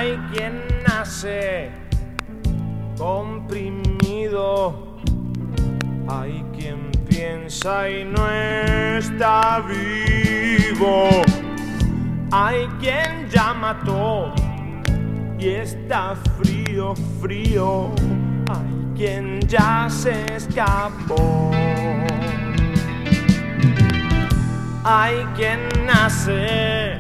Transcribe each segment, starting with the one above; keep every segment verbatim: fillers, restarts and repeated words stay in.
Hay quien nace comprimido, hay quien piensa y no está vivo, hay quien ya mató y está frío, frío, hay quien ya se escapó. Hay quien nace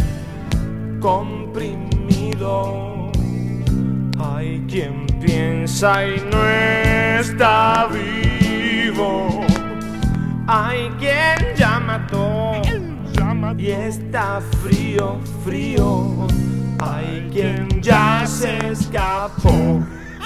comprimido, hay quien piensa y no está vivo, hay quien ya mató y está frío, frío, hay quien ya se escapó.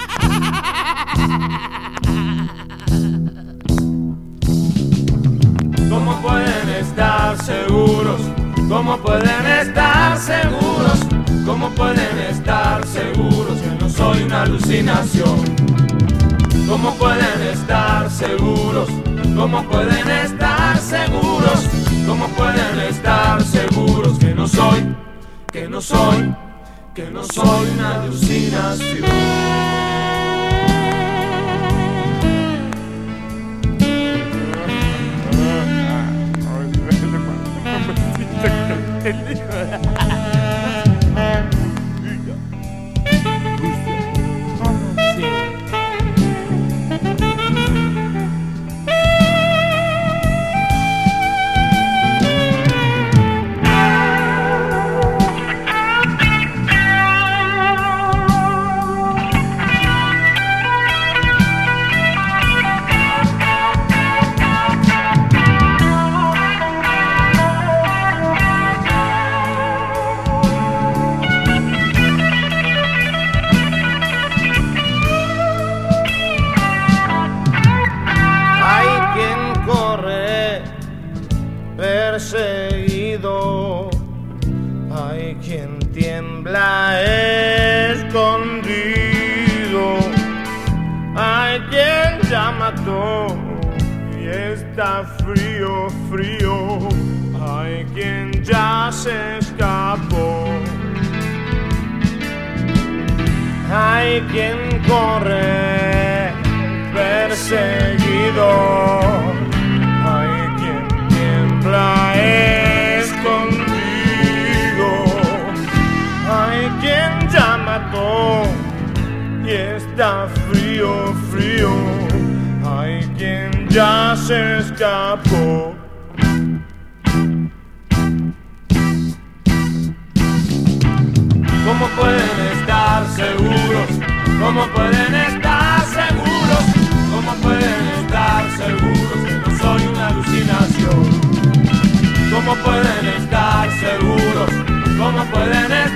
¿Cómo pueden estar seguros? ¿Cómo pueden estar seguros? ¿Cómo pueden estar seguros que no soy una alucinación? ¿Cómo pueden estar seguros? ¿Cómo pueden estar seguros? ¿Cómo pueden estar seguros que no soy, que no soy, que no soy una alucinación? Perseguido, hay quien tiembla escondido, hay quien ya mató y está frío, frío, hay quien ya se escapó, hay quien corre perseguido, escondido, hay quien ya mató y está frío, frío, hay quien ya se escapó. ¿Cómo pueden estar seguros? ¿Cómo pueden estar seguros? ¿Cómo pueden estar seguros que no soy una alucinación? ¿Cómo pueden estar seguros? ¿Cómo pueden estar